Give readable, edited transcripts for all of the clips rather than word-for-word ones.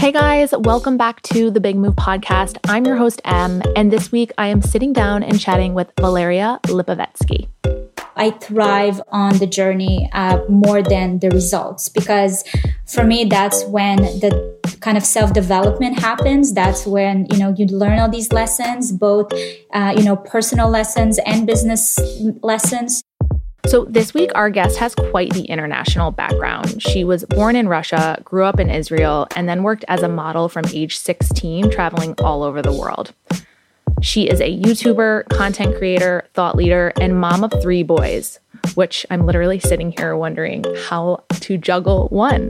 Hey guys, welcome back to the Big Move Podcast. I'm your host, Em, and this week I am sitting down and chatting with Valeria Lipovetsky. I thrive on the journey more than the results, because for me, that's when the kind of self-development happens. That's when, you learn all these lessons, both, personal lessons and business lessons. So this week, our guest has quite the international background. She was born in Russia, grew up in Israel, and then worked as a model from age 16, traveling all over the world. She is a YouTuber, content creator, thought leader, and mom of 3 boys, which I'm literally sitting here wondering how to juggle one.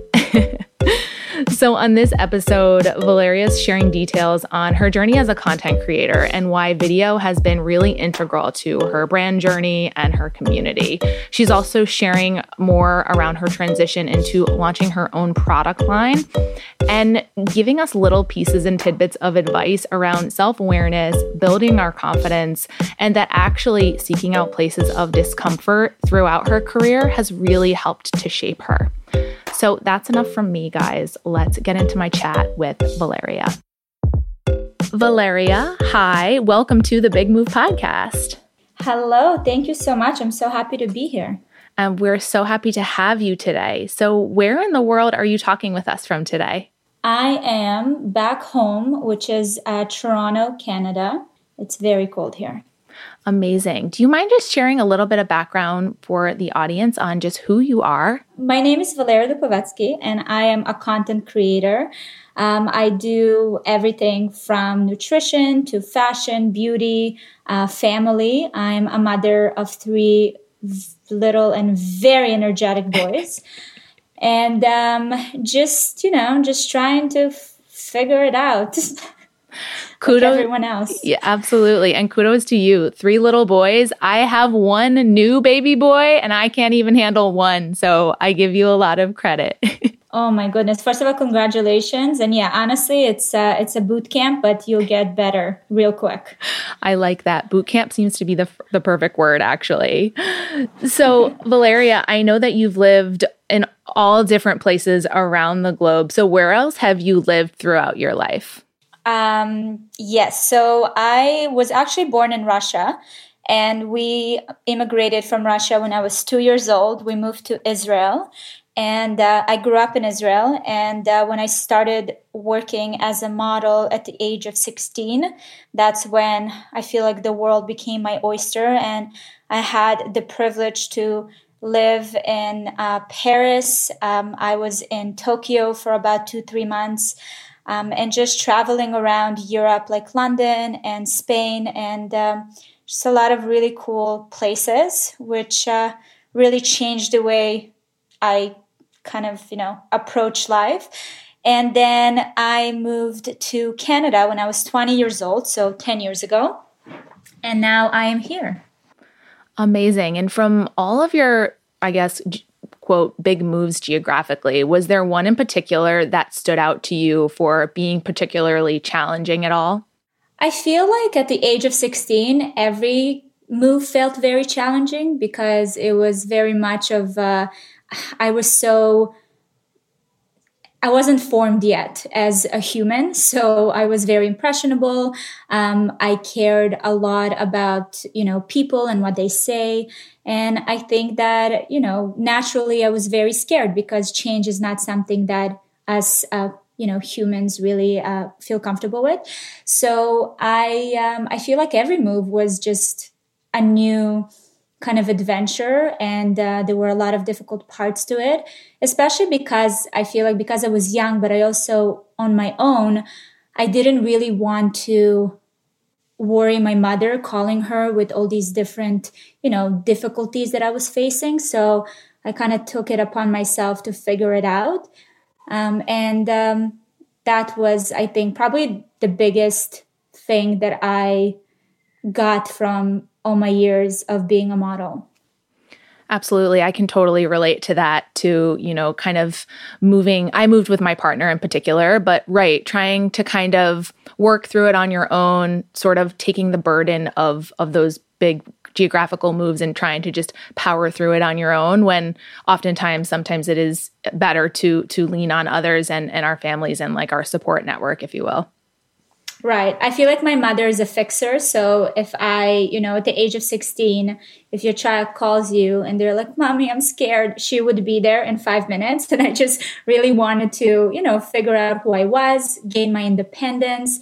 So on this episode, Valeria is sharing details on her journey as a content creator and why video has been really integral to her brand journey and her community. She's also sharing more around her transition into launching her own product line and giving us little pieces and tidbits of advice around self-awareness, building our confidence, and that actually seeking out places of discomfort throughout her career has really helped to shape her. So that's enough from me, guys. Let's get into my chat with Valeria. Valeria, hi. Welcome to the Big Move Podcast. Hello. Thank you so much. I'm so happy to be here. And we're so happy to have you today. So where in the world are you talking with us from today? I am back home, which is Toronto, Canada. It's very cold here. Amazing. Do you mind just sharing a little bit of background for the audience on just who you are? My name is Valeria Lipovetsky, and I am a content creator. I do everything from nutrition to fashion, beauty, family. I'm a mother of 3 little and very energetic boys. And just trying to figure it out. Kudos, like everyone else. Yeah, absolutely. And kudos to you. 3 little boys. I have 1 new baby boy and I can't even handle 1. So I give you a lot of credit. Oh my goodness. First of all, congratulations. And yeah, honestly, it's a boot camp, but you'll get better real quick. I like that. Boot camp seems to be the perfect word, actually. So Valeria, I know that you've lived in all different places around the globe. So where else have you lived throughout your life? Yes. So I was actually born in Russia, and we immigrated from Russia when I was 2 years old. We moved to Israel, and I grew up in Israel. And when I started working as a model at the age of 16, that's when I feel like the world became my oyster, and I had the privilege to live in Paris. I was in Tokyo for about 2-3 months. And just traveling around Europe, like London and Spain, and just a lot of really cool places, which really changed the way I kind of, approach life. And then I moved to Canada when I was 20 years old, so 10 years ago. And now I am here. Amazing. And from all of your, I guess, quote, big moves geographically, was there one in particular that stood out to you for being particularly challenging at all? I feel like at the age of 16, every move felt very challenging because it was very much of, I wasn't formed yet as a human, so I was very impressionable. I cared a lot about, people and what they say. And I think that, naturally I was very scared because change is not something that us, humans really feel comfortable with. So I feel like every move was just a new kind of adventure, and there were a lot of difficult parts to it, especially because I feel like because I was young, but I also on my own, I didn't really want to worry my mother, calling her with all these different, difficulties that I was facing. So I kind of took it upon myself to figure it out. And that was, I think, probably the biggest thing that I got from all my years of being a model. Absolutely. I can totally relate to that, to, kind of moving. I moved with my partner in particular, but trying to kind of work through it on your own, sort of taking the burden of those big geographical moves and trying to just power through it on your own, when sometimes it is better to lean on others and our families and like our support network, if you will. Right. I feel like my mother is a fixer. So if I, at the age of 16, if your child calls you and they're like, "Mommy, I'm scared," she would be there in 5 minutes. And I just really wanted to, figure out who I was, gain my independence.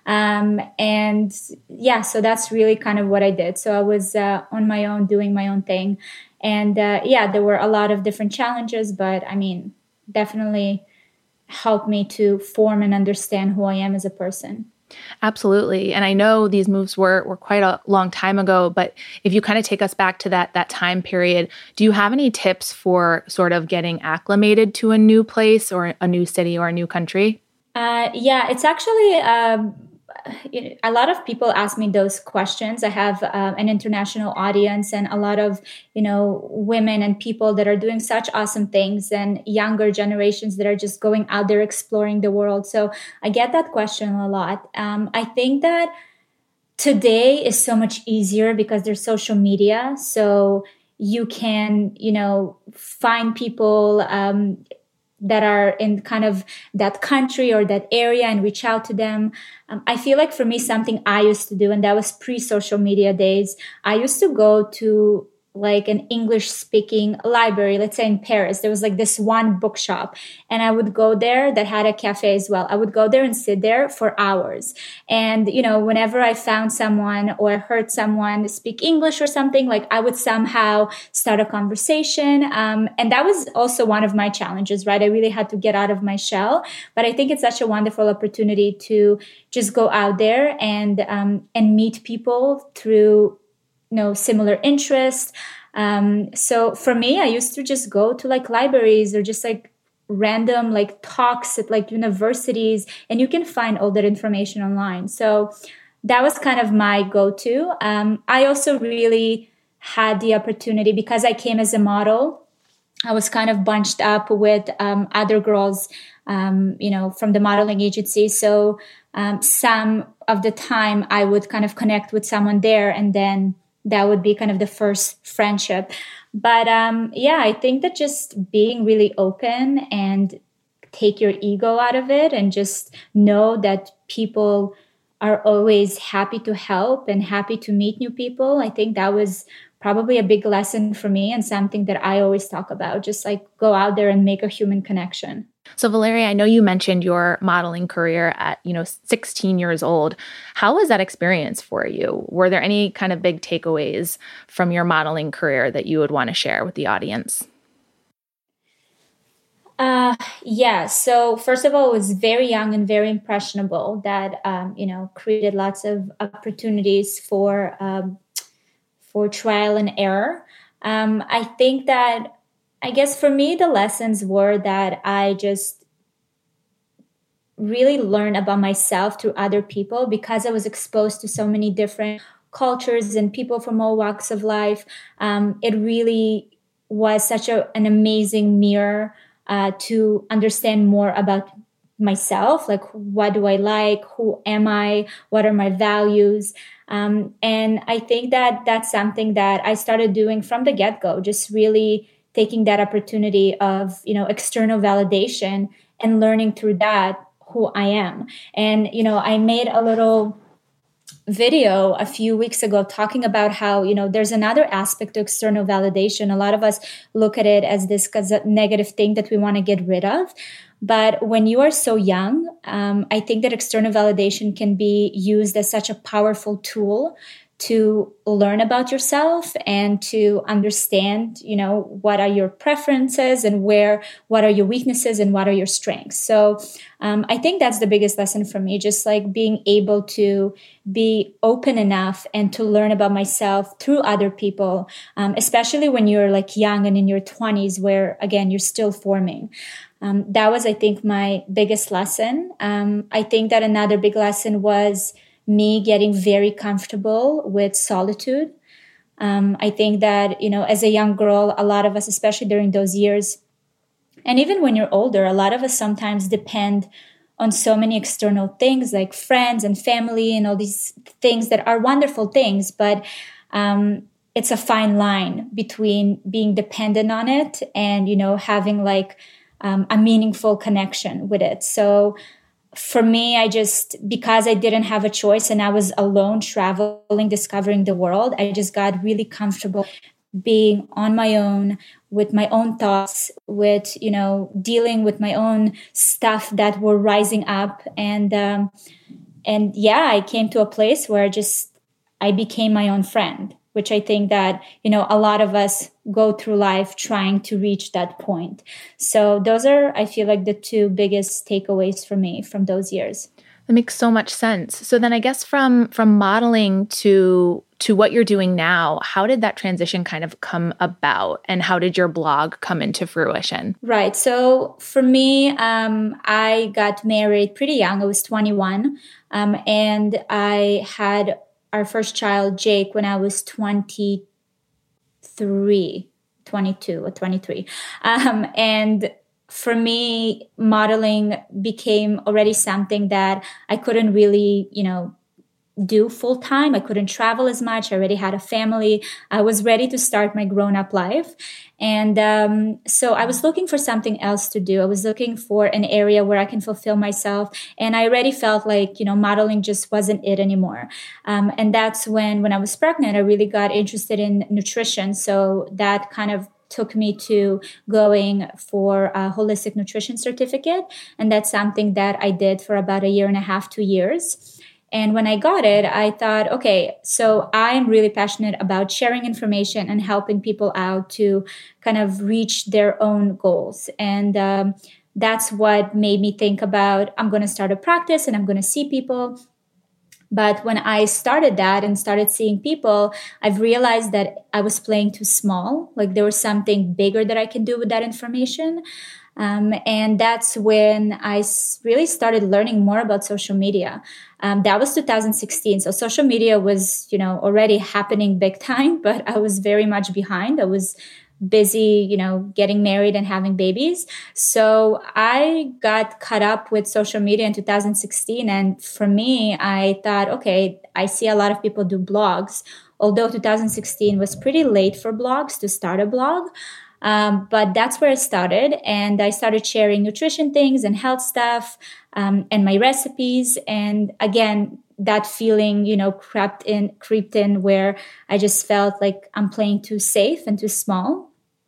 And yeah, so that's really kind of what I did. So I was on my own, doing my own thing. And there were a lot of different challenges, but I mean, definitely helped me to form and understand who I am as a person. Absolutely. And I know these moves were quite a long time ago, but if you kind of take us back to that time period, do you have any tips for sort of getting acclimated to a new place or a new city or a new country? It's actually a lot of people ask me those questions. I have an international audience and a lot of, women and people that are doing such awesome things and younger generations that are just going out there exploring the world. So I get that question a lot. I think that today is so much easier because there's social media. So you can, find people that are in kind of that country or that area and reach out to them. I feel like for me, something I used to do, and that was pre-social media days, I used to go to like an English speaking library, let's say in Paris. There was like this one bookshop and I would go there that had a cafe as well. I would go there and sit there for hours. And, whenever I found someone or heard someone speak English or something, like I would somehow start a conversation. And that was also one of my challenges, right? I really had to get out of my shell, but I think it's such a wonderful opportunity to just go out there and meet people through similar interests. So for me, I used to just go to like libraries or just like random like talks at like universities, and you can find all that information online. So that was kind of my go-to. I also really had the opportunity because I came as a model. I was kind of bunched up with other girls, from the modeling agency. So some of the time I would kind of connect with someone there, and then that would be kind of the first friendship. But I think that just being really open and take your ego out of it and just know that people are always happy to help and happy to meet new people. I think that was probably a big lesson for me and something that I always talk about, just like go out there and make a human connection. So Valeria, I know you mentioned your modeling career at, 16 years old. How was that experience for you? Were there any kind of big takeaways from your modeling career that you would want to share with the audience? So first of all, I was very young and very impressionable that, created lots of opportunities for trial and error. I think that, I guess for me, the lessons were that I just really learned about myself through other people because I was exposed to so many different cultures and people from all walks of life. It really was such an amazing mirror to understand more about myself, like what do I like, who am I, what are my values. And I think that that's something that I started doing from the get-go, just really taking that opportunity of, external validation and learning through that who I am. And, I made a little video a few weeks ago talking about how, there's another aspect to external validation. A lot of us look at it as this negative thing that we want to get rid of. But when you are so young, I think that external validation can be used as such a powerful tool to learn about yourself and to understand, what are your preferences and what are your weaknesses and what are your strengths. So I think that's the biggest lesson for me, just like being able to be open enough and to learn about myself through other people, especially when you're like young and in your 20s, where again, you're still forming. That was, I think, my biggest lesson. I think that another big lesson was me getting very comfortable with solitude. I think that, as a young girl, a lot of us, especially during those years, and even when you're older, a lot of us sometimes depend on so many external things like friends and family and all these things that are wonderful things. But it's a fine line between being dependent on it and, having like a meaningful connection with it. So for me, because I didn't have a choice and I was alone traveling, discovering the world, I just got really comfortable being on my own with my own thoughts, with, dealing with my own stuff that were rising up. And I came to a place where I became my own friend, which I think that, a lot of us go through life trying to reach that point. So those are, I feel like, the two biggest takeaways for me from those years. That makes so much sense. So then I guess from modeling to what you're doing now, how did that transition kind of come about, and how did your blog come into fruition? Right. So for me, I got married pretty young. I was 21. And I had our first child, Jake, when I was 22 or 23. And for me, modeling became already something that I couldn't really, do full time. I couldn't travel as much. I already had a family. I was ready to start my grown up life. And so I was looking for something else to do. I was looking for an area where I can fulfill myself. And I already felt like, modeling just wasn't it anymore. And that's when I was pregnant, I really got interested in nutrition. So that kind of took me to going for a holistic nutrition certificate. And that's something that I did for about 1.5 years, 2 years. And when I got it, I thought, okay, so I'm really passionate about sharing information and helping people out to kind of reach their own goals. And that's what made me think about, I'm going to start a practice and I'm going to see people. But when I started that and started seeing people, I've realized that I was playing too small. Like there was something bigger that I can do with that information. And that's when I really started learning more about social media. That was 2016. So social media was, already happening big time, but I was very much behind. I was busy, getting married and having babies. So I got caught up with social media in 2016. And for me, I thought, okay, I see a lot of people do blogs, although 2016 was pretty late for blogs to start a blog. But that's where I started, and I started sharing nutrition things and health stuff, and my recipes. And again, that feeling, crept in where I just felt like I'm playing too safe and too small.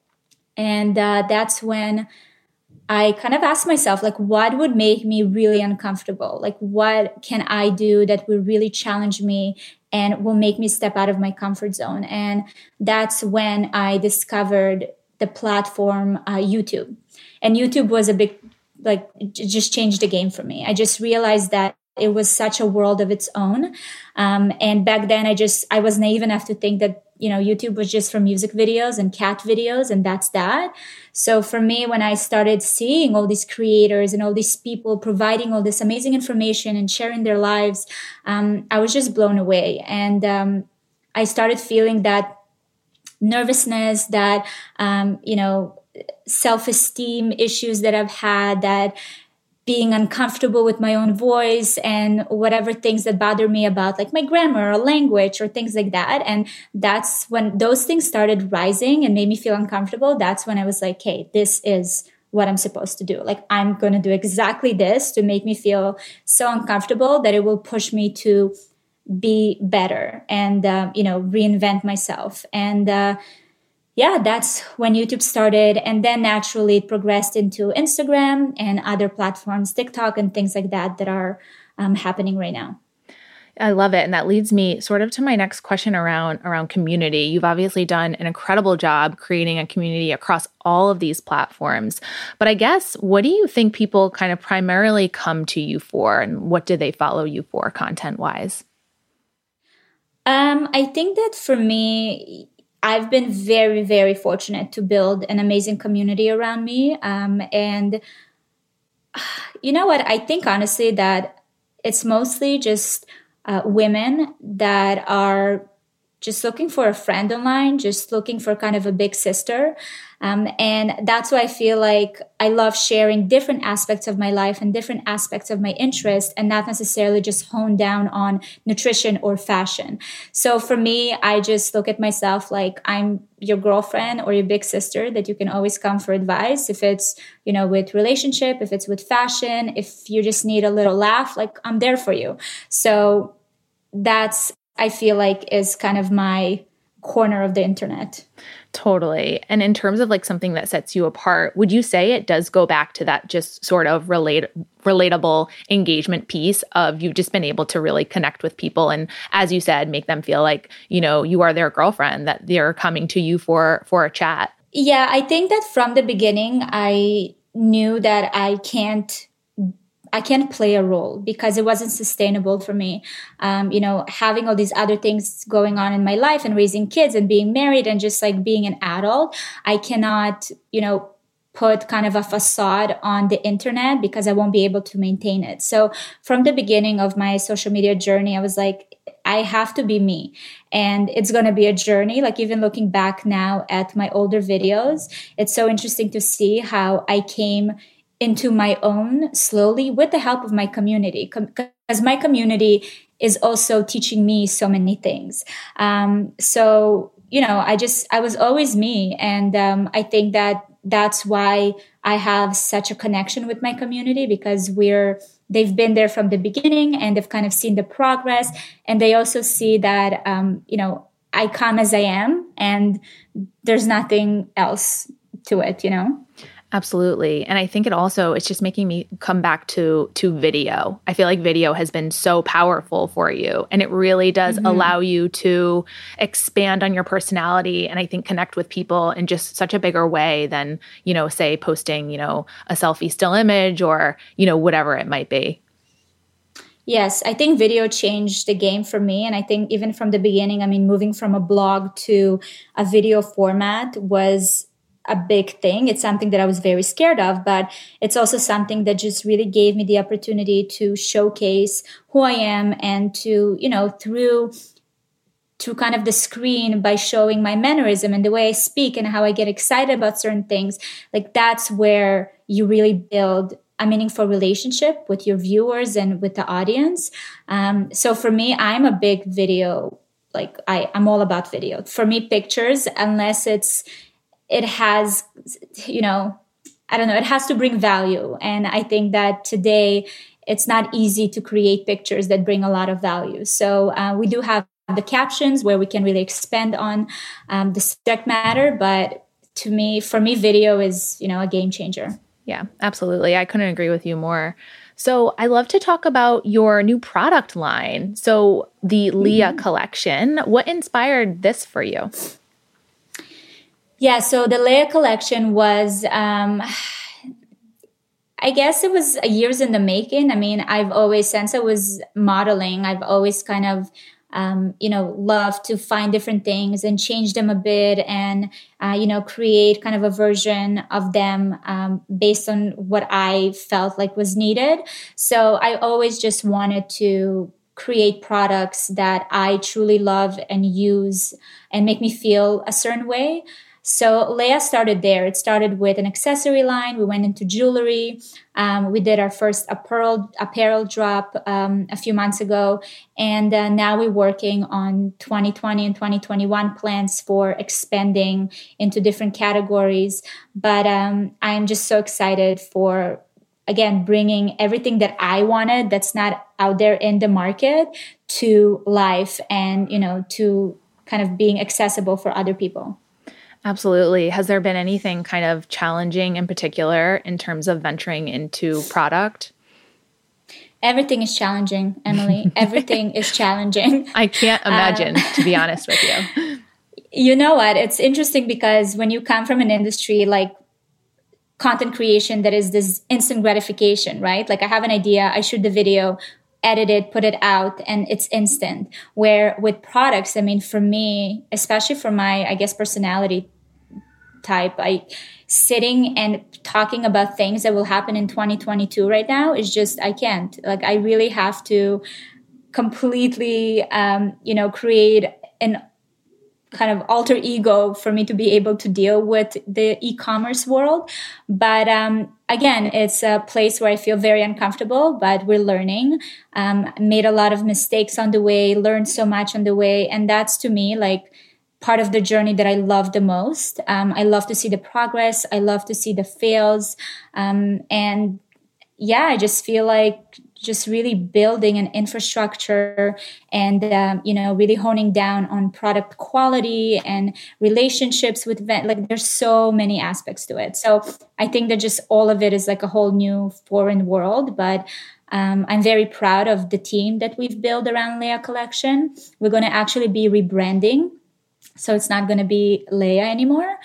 And that's when I kind of asked myself, like, what would make me really uncomfortable? Like, what can I do that will really challenge me and will make me step out of my comfort zone? And that's when I discovered the platform YouTube. And YouTube was a big, it just changed the game for me. I just realized that it was such a world of its own. And back then I was naive enough to think that, YouTube was just for music videos and cat videos, and that's that. So for me, when I started seeing all these creators and all these people providing all this amazing information and sharing their lives, I was just blown away. And I started feeling that nervousness, that, self-esteem issues that I've had, that being uncomfortable with my own voice and whatever things that bother me about like my grammar or language or things like that. And that's when those things started rising and made me feel uncomfortable. That's when I was like, hey, this is what I'm supposed to do. Like, I'm going to do exactly this to make me feel so uncomfortable that it will push me to be better and, reinvent myself. And, that's when YouTube started. And then naturally it progressed into Instagram and other platforms, TikTok and things like that are happening right now. I love it. And that leads me sort of to my next question around community. You've obviously done an incredible job creating a community across all of these platforms. But I guess, what do you think people kind of primarily come to you for, and what do they follow you for content-wise? I think that for me, I've been very, very fortunate to build an amazing community around me. And you know what? I think honestly that it's mostly just women that are just looking for a friend online, just looking for kind of a big sister. And that's why I feel like I love sharing different aspects of my life and different aspects of my interest, and not necessarily just hone down on nutrition or fashion. So for me, I just look at myself like I'm your girlfriend or your big sister that you can always come for advice. If it's, with relationship, if it's with fashion, if you just need a little laugh, like I'm there for you. So that's, I feel like, is kind of my corner of the internet. Totally. And in terms of like something that sets you apart, would you say it does go back to that just sort of relatable engagement piece of you've just been able to really connect with people and, as you said, make them feel like, you are their girlfriend, that they're coming to you for a chat? Yeah, I think that from the beginning, I knew that I can't play a role because it wasn't sustainable for me. Having all these other things going on in my life and raising kids and being married and just like being an adult, I cannot, put kind of a facade on the internet because I won't be able to maintain it. So from the beginning of my social media journey, I was like, I have to be me. And it's going to be a journey. Like even looking back now at my older videos, it's so interesting to see how I came into my own slowly with the help of my community, because my community is also teaching me so many things. I was always me. And I think that that's why I have such a connection with my community, because they've been there from the beginning and they've kind of seen the progress. And they also see that, I come as I am and there's nothing else to it, Absolutely. And I think it's just making me come back to video. I feel like video has been so powerful for you, and it really does allow you to expand on your personality and I think connect with people in just such a bigger way than, say posting, a selfie still image or, whatever it might be. Yes, I think video changed the game for me. And I think even from the beginning, moving from a blog to a video format was a big thing. It's something that I was very scared of, but it's also something that just really gave me the opportunity to showcase who I am and to, through kind of the screen by showing my mannerism and the way I speak and how I get excited about certain things. Like that's where you really build a meaningful relationship with your viewers and with the audience. So for me, I'm a big video, like I'm all about video. For me, pictures, unless it has, I don't know, it has to bring value. And I think that today it's not easy to create pictures that bring a lot of value. So we do have the captions where we can really expand on the subject matter. But for me, video is, a game changer. Yeah, absolutely. I couldn't agree with you more. So I love to talk about your new product line. So the Leah collection, what inspired this for you? Yeah, so the Leah collection was, I guess it was years in the making. I've always, since I was modeling, I've always kind of, loved to find different things and change them a bit and, create kind of a version of them based on what I felt like was needed. So I always just wanted to create products that I truly love and use and make me feel a certain way. So Leah started there. It started with an accessory line. We went into jewelry. We did our first apparel drop a few months ago. And now we're working on 2020 and 2021 plans for expanding into different categories. But I'm just so excited for, again, bringing everything that I wanted that's not out there in the market to life and, to kind of being accessible for other people. Absolutely. Has there been anything kind of challenging in particular in terms of venturing into product? Everything is challenging, Emily. Everything is challenging. I can't imagine, to be honest with you. You know what? It's interesting because when you come from an industry like content creation that is this instant gratification, right? Like I have an idea, I shoot the video, edit it, put it out, and it's instant. Where with products, for me, especially for my, I guess, personality type, sitting and talking about things that will happen in 2022 right now is just, I can't. Like I really have to completely, create an kind of alter ego for me to be able to deal with the e-commerce world. But again, it's a place where I feel very uncomfortable, but we're learning. Made a lot of mistakes on the way, learned so much on the way. And that's, to me, like part of the journey that I love the most. I love to see the progress. I love to see the fails. And yeah, I just feel like just really building an infrastructure and, really honing down on product quality and relationships with like there's so many aspects to it. So I think that just all of it is like a whole new foreign world, but I'm very proud of the team that we've built around Leia Collection. We're going to actually be rebranding. So it's not going to be Leia anymore.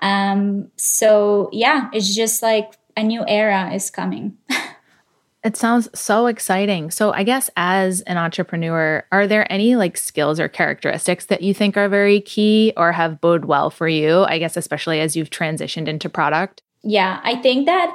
So yeah, it's just like a new era is coming. It sounds so exciting. So I guess as an entrepreneur, are there any like skills or characteristics that you think are very key or have bode well for you? I guess, especially as you've transitioned into product? Yeah, I think that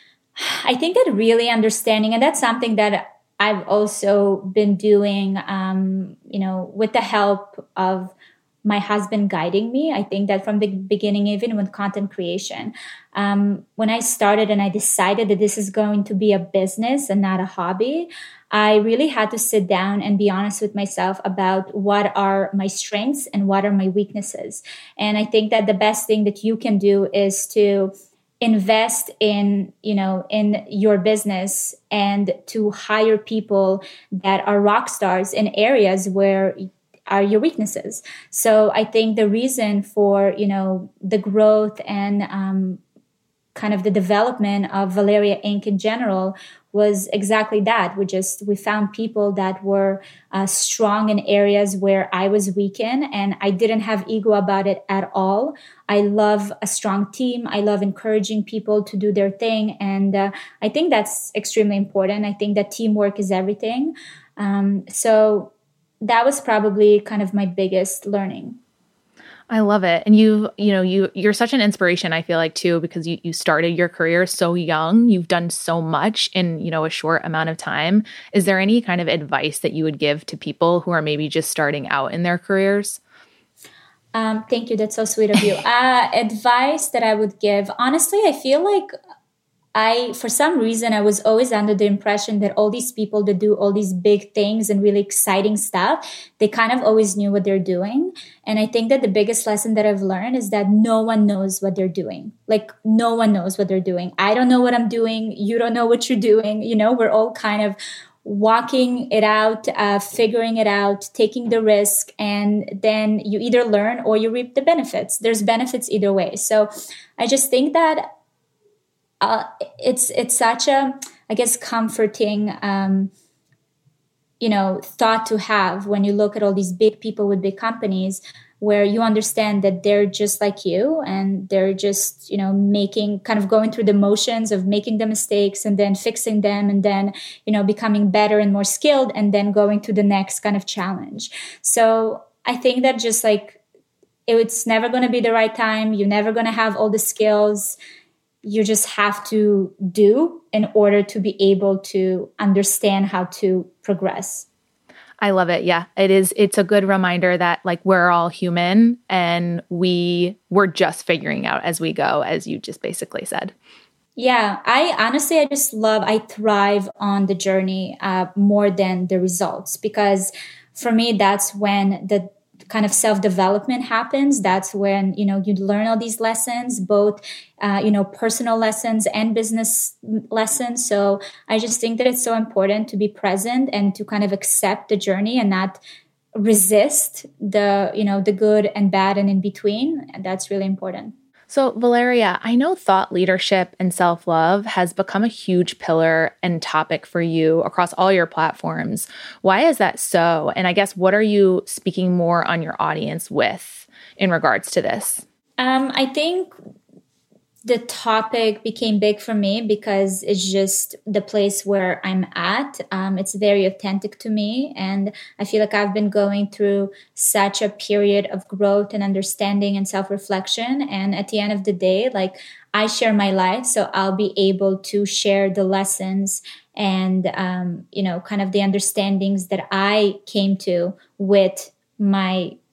really understanding, and that's something that I've also been doing, with the help of my husband guiding me. I think that from the beginning, even with content creation, when I started and I decided that this is going to be a business and not a hobby, I really had to sit down and be honest with myself about what are my strengths and what are my weaknesses. And I think that the best thing that you can do is to invest in your business and to hire people that are rock stars in areas where are your weaknesses. So I think the reason for, the growth and kind of the development of Valeria Inc. in general was exactly that. We found people that were strong in areas where I was weak in, and I didn't have ego about it at all. I love a strong team. I love encouraging people to do their thing. And I think that's extremely important. I think that teamwork is everything. So that was probably kind of my biggest learning. I love it. And you're such an inspiration, I feel like, too, because you started your career so young. You've done so much in, a short amount of time. Is there any kind of advice that you would give to people who are maybe just starting out in their careers? Thank you. That's so sweet of you. Advice that I would give, honestly, I feel like for some reason, I was always under the impression that all these people that do all these big things and really exciting stuff, they kind of always knew what they're doing. And I think that the biggest lesson that I've learned is that no one knows what they're doing. Like, no one knows what they're doing. I don't know what I'm doing. You don't know what you're doing. We're all kind of walking it out, figuring it out, taking the risk, and then you either learn or you reap the benefits. There's benefits either way. So I just think that it's such a, I guess, comforting, thought to have when you look at all these big people with big companies, where you understand that they're just like you and they're just, going through the motions of making the mistakes and then fixing them and then, becoming better and more skilled and then going to the next kind of challenge. So I think that just like, it's never going to be the right time. You're never going to have all the skills. You just have to do in order to be able to understand how to progress. I love it. Yeah, it is. It's a good reminder that like we're all human and we're just figuring out as we go, as you just basically said. Yeah, I thrive on the journey more than the results, because for me, that's when the kind of self-development happens. That's when, you learn all these lessons, both, personal lessons and business lessons. So I just think that it's so important to be present and to kind of accept the journey and not resist the good and bad and in between. And that's really important. So Valeria, I know thought leadership and self-love has become a huge pillar and topic for you across all your platforms. Why is that so? And I guess, what are you speaking more on your audience with in regards to this? I think the topic became big for me because it's just the place where I'm at. It's very authentic to me. And I feel like I've been going through such a period of growth and understanding and self-reflection. And at the end of the day, like, I share my life, so I'll be able to share the lessons and, kind of the understandings that I came to with my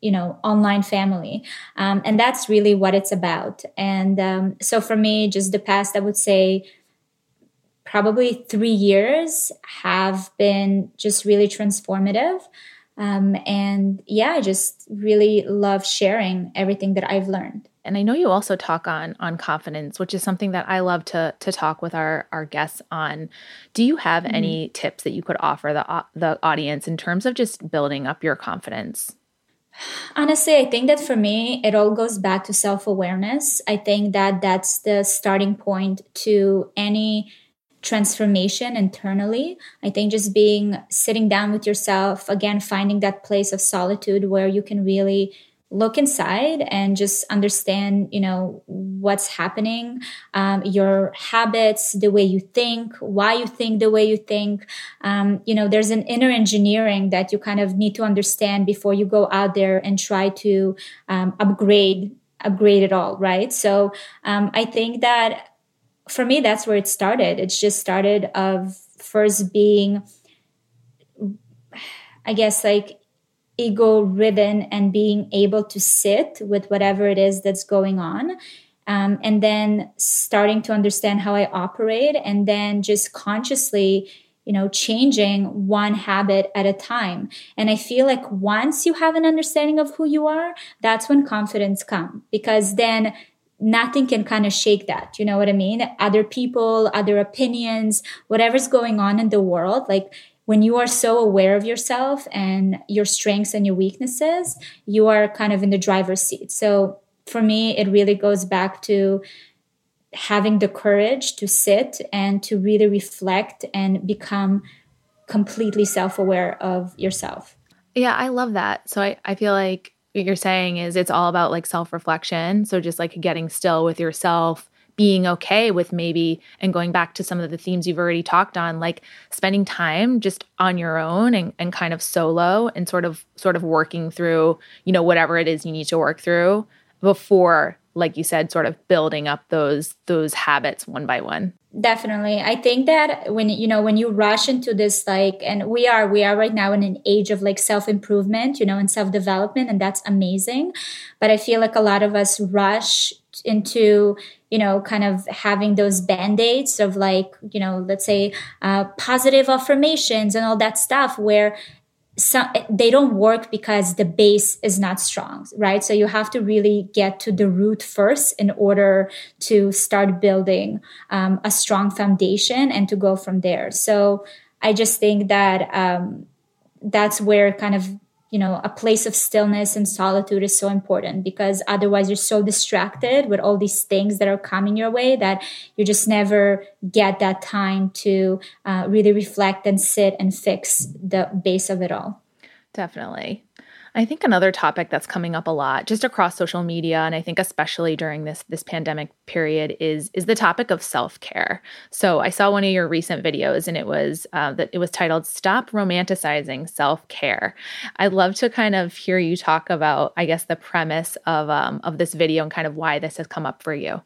online family. And that's really what it's about. And so for me, just the past, I would say probably 3 years have been just really transformative. And yeah, I just really love sharing everything that I've learned. And I know you also talk on confidence, which is something that I love to talk with our guests on. Do you have any tips that you could offer the audience in terms of just building up your confidence? Honestly, I think that for me, it all goes back to self-awareness. I think that that's the starting point to any transformation internally. I think just sitting down with yourself, again, finding that place of solitude where you can really look inside and just understand, what's happening, your habits, the way you think, why you think the way you think. There's an inner engineering that you kind of need to understand before you go out there and try to upgrade it all, right? So I think that for me, that's where it started. It's just started of first being, I guess, like ego ridden and being able to sit with whatever it is that's going on. And then starting to understand how I operate, and then just consciously, changing one habit at a time. And I feel like once you have an understanding of who you are, that's when confidence comes, because then nothing can kind of shake that. You know what I mean? Other people, other opinions, whatever's going on in the world, like when you are so aware of yourself and your strengths and your weaknesses, you are kind of in the driver's seat. So for me, it really goes back to having the courage to sit and to really reflect and become completely self-aware of yourself. Yeah, I love that. So I feel like what you're saying is it's all about like self-reflection. So just like getting still with yourself, being okay with maybe, and going back to some of the themes you've already talked on, like spending time just on your own and kind of solo and sort of working through, whatever it is you need to work through before, like you said, sort of building up those habits one by one. Definitely. I think that when you rush into this, and we are right now in an age of like self-improvement, and self-development, and that's amazing. But I feel like a lot of us rush into, kind of having those band-aids of like, let's say, positive affirmations and all that stuff where they don't work because the base is not strong, right? So you have to really get to the root first in order to start building a strong foundation and to go from there. So I just think that that's where kind of, a place of stillness and solitude is so important, because otherwise you're so distracted with all these things that are coming your way that you just never get that time to really reflect and sit and fix the base of it all. Definitely. I think another topic that's coming up a lot just across social media, and I think especially during this pandemic period, is the topic of self-care. So I saw one of your recent videos, and it was titled "Stop Romanticizing Self-Care." I'd love to kind of hear you talk about, I guess, the premise of this video and kind of why this has come up for you.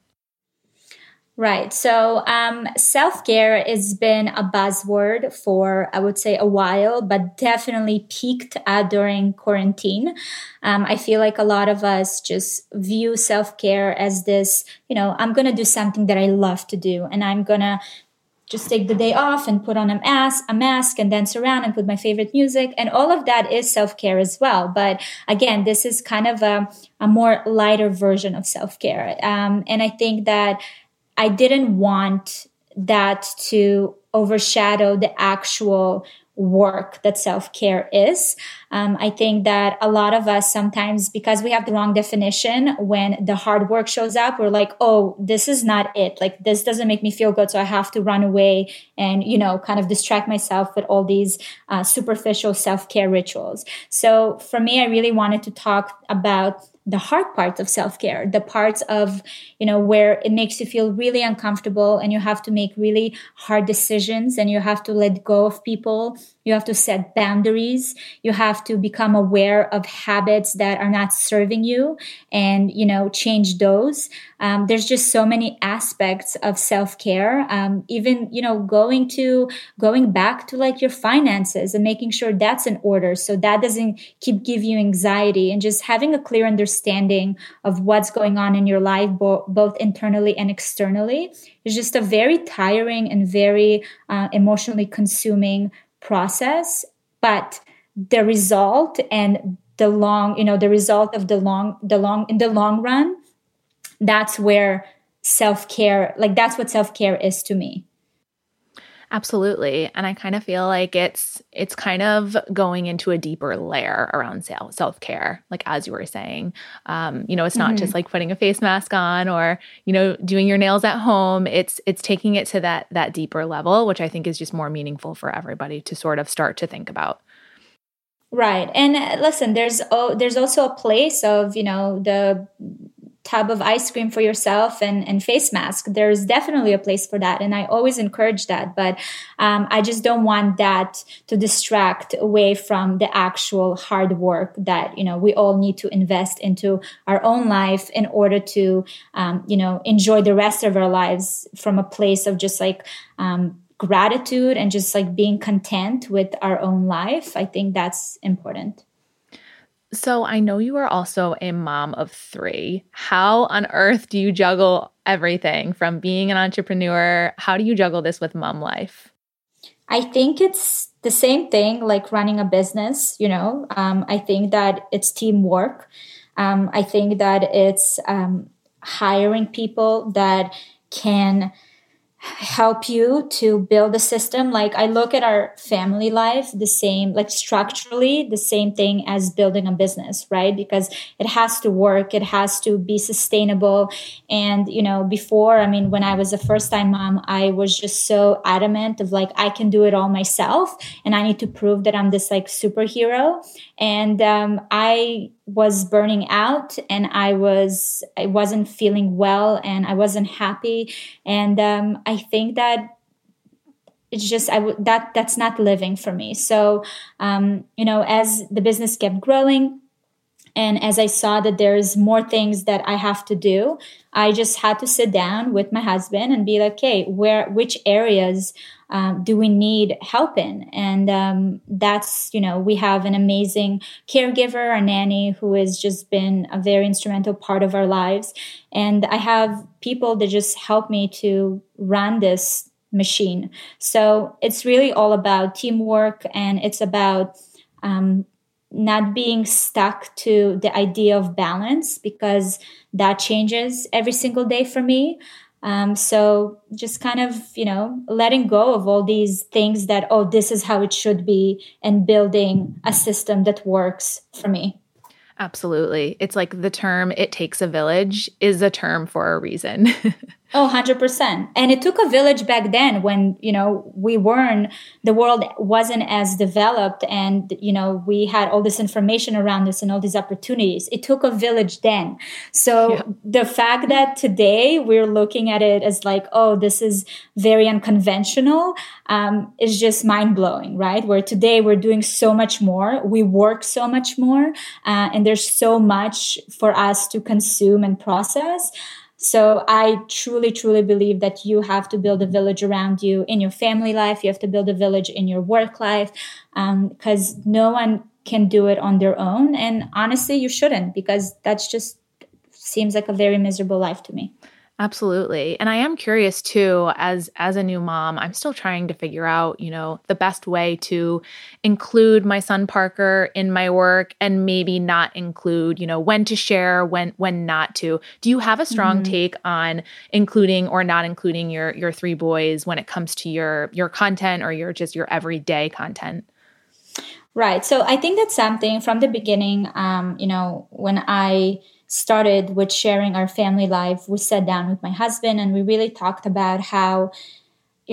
Right. So self-care has been a buzzword for, I would say, a while, but definitely peaked during quarantine. I feel like a lot of us just view self-care as this, I'm going to do something that I love to do, and I'm going to just take the day off and put on a mask and dance around and put my favorite music. And all of that is self-care as well. But again, this is kind of a more lighter version of self-care. And I think that I didn't want that to overshadow the actual work that self-care is. I think that a lot of us sometimes, because we have the wrong definition, when the hard work shows up, we're like, oh, this is not it. Like, this doesn't make me feel good. So I have to run away and, kind of distract myself with all these superficial self-care rituals. So for me, I really wanted to talk about the hard parts of self-care, the parts of, where it makes you feel really uncomfortable and you have to make really hard decisions and you have to let go of people You have to set boundaries. You have to become aware of habits that are not serving you and, change those. There's just so many aspects of self-care. Even, going back to like your finances and making sure that's in order. So that doesn't keep giving you anxiety, and just having a clear understanding of what's going on in your life, both internally and externally, is just a very tiring and very emotionally consuming process. But the result and the result of in the long run, that's where self-care, that's what self-care is to me. Absolutely. And I kind of feel like it's kind of going into a deeper layer around self-care, like as you were saying. It's not just like putting a face mask on or, doing your nails at home. It's taking it to that deeper level, which I think is just more meaningful for everybody to sort of start to think about. Right. And listen, there's also a place of, the tub of ice cream for yourself and face mask. There's definitely a place for that. And I always encourage that. But I just don't want that to distract away from the actual hard work that, we all need to invest into our own life in order to, enjoy the rest of our lives from a place of just like gratitude and just like being content with our own life. I think that's important. So I know you are also a mom of 3. How on earth do you juggle everything from being an entrepreneur? How do you juggle this with mom life? I think it's the same thing like running a business, I think that it's teamwork. I think that it's hiring people that can help you to build a system. Like I look at our family life the same, like structurally the same thing as building a business, right? Because it has to work, it has to be sustainable. And, before, when I was a first time mom, I was just so adamant of like, I can do it all myself and I need to prove that I'm this like superhero. And I was burning out and I wasn't feeling well and I wasn't happy. And I think that it's just that's not living for me. So as the business kept growing and as I saw that there's more things that I have to do, I just had to sit down with my husband and be like, okay, which areas do we need help in? And that's, we have an amazing caregiver, a nanny who has just been a very instrumental part of our lives. And I have people that just help me to run this machine. So it's really all about teamwork, and it's about not being stuck to the idea of balance, because that changes every single day for me. So just kind of, letting go of all these things that, this is how it should be, and building a system that works for me. Absolutely. It's like the term "it takes a village" is a term for a reason. 100%. And it took a village back then when, the world wasn't as developed and, we had all this information around us and all these opportunities. It took a village then. So The fact that today we're looking at it as like, this is very unconventional, is just mind blowing, right? Where today we're doing so much more. We work so much more, and there's so much for us to consume and process. So I truly, truly believe that you have to build a village around you in your family life. You have to build a village in your work life, because no one can do it on their own. And honestly, you shouldn't, because that's just seems like a very miserable life to me. Absolutely. And I am curious too, as a new mom, I'm still trying to figure out, the best way to include my son Parker in my work, and maybe not include, when to share, when not to. Do you have a strong take on including or not including your 3 boys when it comes to your content or your everyday content? Right. So I think that's something from the beginning, when I started with sharing our family life, we sat down with my husband and we really talked about how,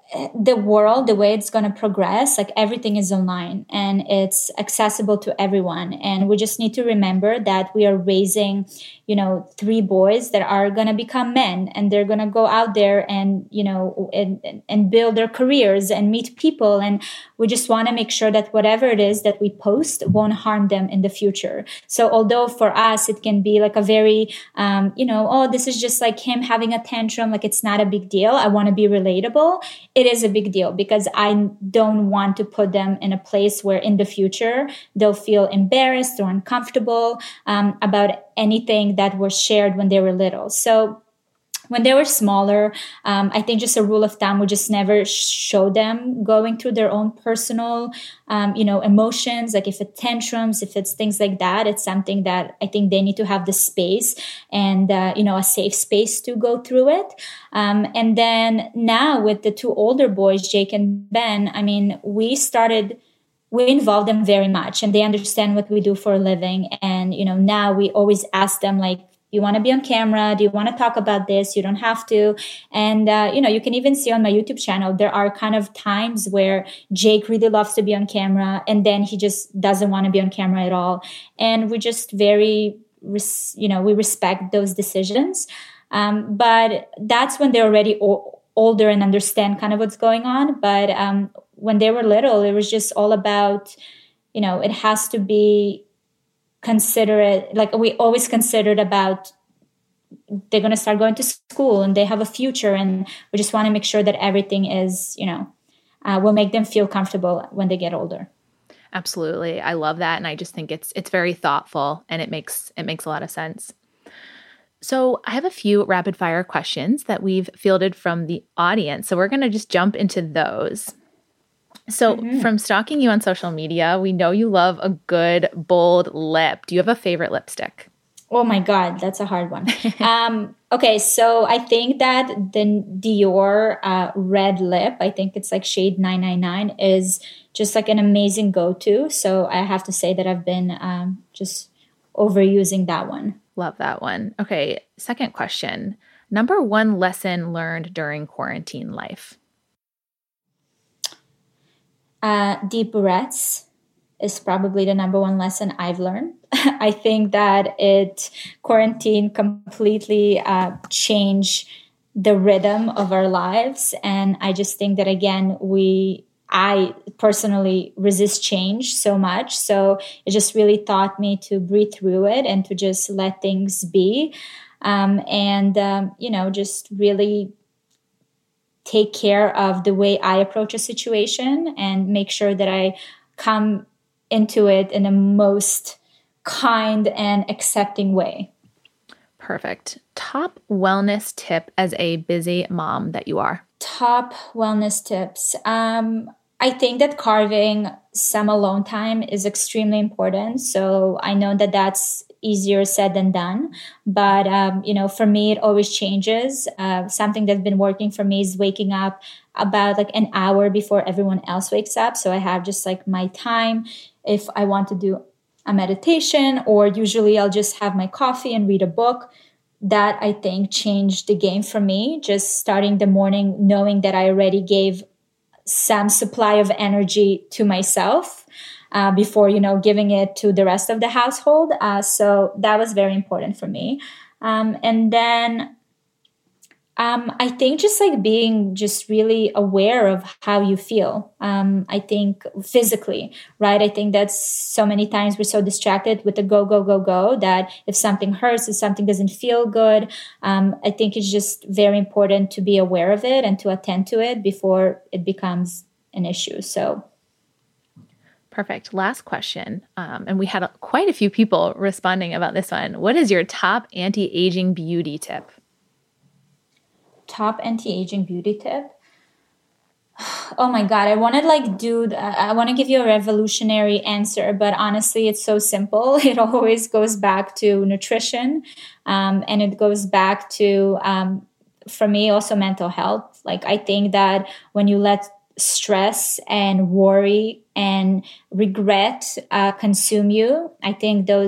the world, the way it's going to progress, like everything is online and it's accessible to everyone. And we just need to remember that we are raising, 3 boys that are going to become men, and they're going to go out there and, and build their careers and meet people. And we just want to make sure that whatever it is that we post won't harm them in the future. So although for us, it can be like a very, oh, this is just like him having a tantrum. Like it's not a big deal. I want to be relatable. It is a big deal because I don't want to put them in a place where in the future they'll feel embarrassed or uncomfortable about anything that was shared when they were little. So when they were smaller, I think just a rule of thumb would just never show them going through their own personal, emotions. Like if it's tantrums, if it's things like that, it's something that I think they need to have the space and, a safe space to go through it. And then now with the 2 older boys, Jake and Ben, I mean, we involve them very much and they understand what we do for a living. And, now we always ask them like, you want to be on camera? Do you want to talk about this? You don't have to. And, you can even see on my YouTube channel, there are kind of times where Jake really loves to be on camera and then he just doesn't want to be on camera at all. And we just we respect those decisions. But that's when they're already older and understand kind of what's going on. But when they were little, it was just all about, it has to be considerate. Like we always considered about they're going to start going to school and they have a future, and we just want to make sure that everything is, will make them feel comfortable when they get older. Absolutely. I love that. And I just think it's very thoughtful and it makes a lot of sense. So I have a few rapid fire questions that we've fielded from the audience. So we're going to just jump into those. So from stalking you on social media, we know you love a good, bold lip. Do you have a favorite lipstick? Oh my God, that's a hard one. Okay, so I think that the Dior red lip, I think it's like shade 999, is just like an amazing go-to. So I have to say that I've been just overusing that one. Love that one. Okay, second question. Number 1 lesson learned during quarantine life? Deep breaths is probably the number 1 lesson I've learned. I think that quarantine completely changed the rhythm of our lives. And I just think that, again, I personally resist change so much. So it just really taught me to breathe through it and to just let things be. Just really take care of the way I approach a situation and make sure that I come into it in the most kind and accepting way. Perfect. Top wellness tip as a busy mom that you are? Top wellness tips. I think that carving some alone time is extremely important. So I know that that's easier said than done. But, for me, it always changes. Something that's been working for me is waking up about like an hour before everyone else wakes up. So I have just like my time if I want to do a meditation, or usually I'll just have my coffee and read a book. That I think changed the game for me. Just starting the morning knowing that I already gave some supply of energy to myself before, giving it to the rest of the household. So that was very important for me. And then I think just like being just really aware of how you feel. I think physically, right? I think that's so many times we're so distracted with the go, go, go, go that if something hurts, if something doesn't feel good, I think it's just very important to be aware of it and to attend to it before it becomes an issue. So. Perfect. Last question. And we had quite a few people responding about this one. What is your top anti-aging beauty tip? Top anti-aging beauty tip? Oh my God, I want to give you a revolutionary answer, but honestly, it's so simple. It always goes back to nutrition. And it goes back to, for me, also mental health. Like, I think that when you let stress and worry and regret consume you, I think those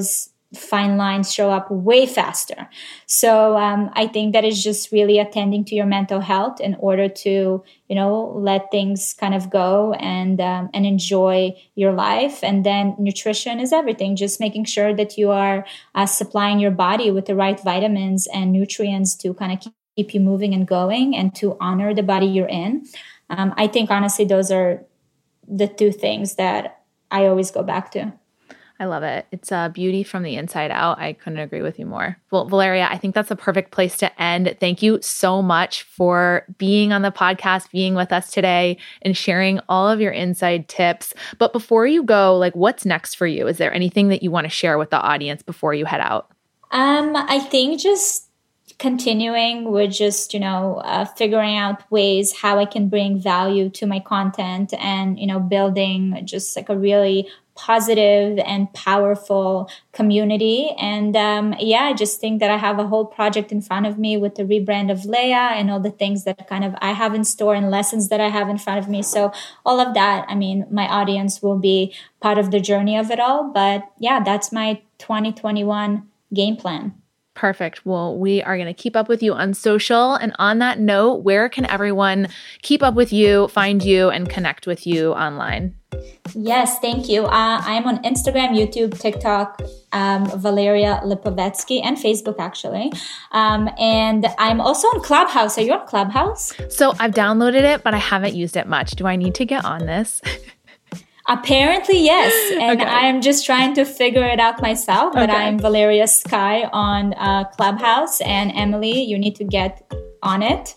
fine lines show up way faster. So I think that is just really attending to your mental health in order to, let things kind of go and enjoy your life. And then nutrition is everything. Just making sure that you are supplying your body with the right vitamins and nutrients to kind of keep you moving and going and to honor the body you're in. I think honestly, those are the two things that I always go back to. I love it. It's beauty from the inside out. I couldn't agree with you more. Well, Valeria, I think that's a perfect place to end. Thank you so much for being on the podcast, being with us today, and sharing all of your inside tips. But before you go, what's next for you? Is there anything that you want to share with the audience before you head out? I think just continuing with just, figuring out ways how I can bring value to my content and, building just a really positive and powerful community. And I just think that I have a whole project in front of me with the rebrand of Leia and all the things that kind of I have in store and lessons that I have in front of me. So all of that, my audience will be part of the journey of it all. But that's my 2021 game plan. Perfect. Well, we are going to keep up with you on social. And on that note, where can everyone keep up with you, find you, and connect with you online? Yes, thank you. I'm on Instagram, YouTube, TikTok, Valeria Lipovetsky, and Facebook, actually. And I'm also on Clubhouse. Are you on Clubhouse? So I've downloaded it, but I haven't used it much. Do I need to get on this? Apparently, yes. And okay. I'm just trying to figure it out myself. But I'm Valeria Sky on Clubhouse. And Emily, you need to get on it.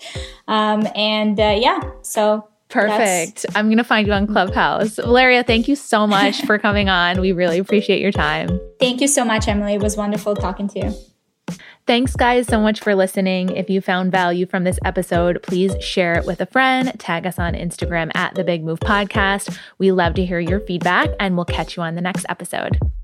So perfect. I'm going to find you on Clubhouse. Valeria, thank you so much for coming on. We really appreciate your time. Thank you so much, Emily. It was wonderful talking to you. Thanks, guys, so much for listening. If you found value from this episode, please share it with a friend. Tag us on Instagram @The Big Move Podcast. We love to hear your feedback, and we'll catch you on the next episode.